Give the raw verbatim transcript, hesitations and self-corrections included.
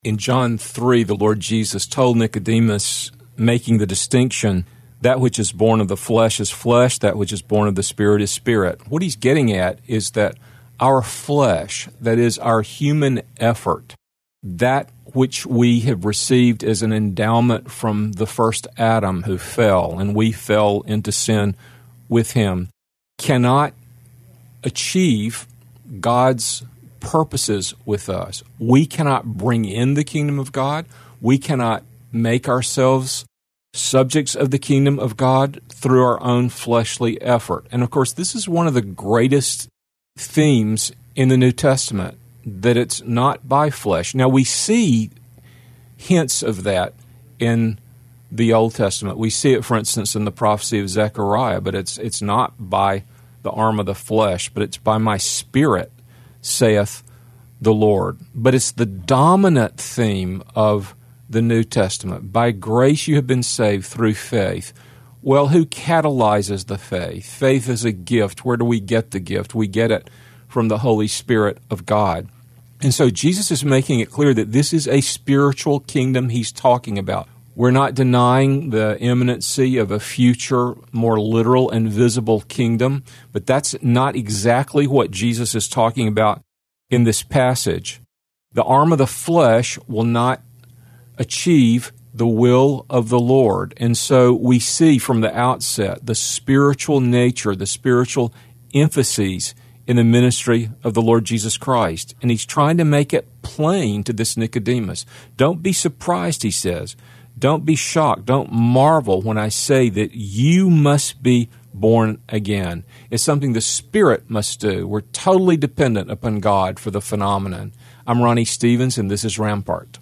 In John three, the Lord Jesus told Nicodemus, making the distinction, that which is born of the flesh is flesh, that which is born of the Spirit is spirit. What he's getting at is that our flesh, that is our human effort, that which we have received as an endowment from the first Adam who fell, and we fell into sin with him, cannot achieve God's purposes with us. We cannot bring in the kingdom of God. We cannot make ourselves subjects of the kingdom of God through our own fleshly effort. And of course, this is one of the greatest themes in the New Testament, that it's not by flesh. Now, we see hints of that in the Old Testament. We see it, for instance, in the prophecy of Zechariah, but it's it's not by the arm of the flesh, but it's by my Spirit, saith the Lord. But it's the dominant theme of the New Testament. By grace you have been saved through faith. Well, who catalyzes the faith? Faith is a gift. Where do we get the gift? We get it from the Holy Spirit of God. And so Jesus is making it clear that this is a spiritual kingdom he's talking about. We're not denying the imminency of a future, more literal and visible kingdom, but that's not exactly what Jesus is talking about in this passage. The arm of the flesh will not achieve the will of the Lord. And so we see from the outset the spiritual nature, the spiritual emphases in the ministry of the Lord Jesus Christ. And he's trying to make it plain to this Nicodemus. Don't be surprised, he says. Don't be shocked. Don't marvel when I say that you must be born again. It's something the Spirit must do. We're totally dependent upon God for the phenomenon. I'm Ronnie Stevens, and this is Rampart.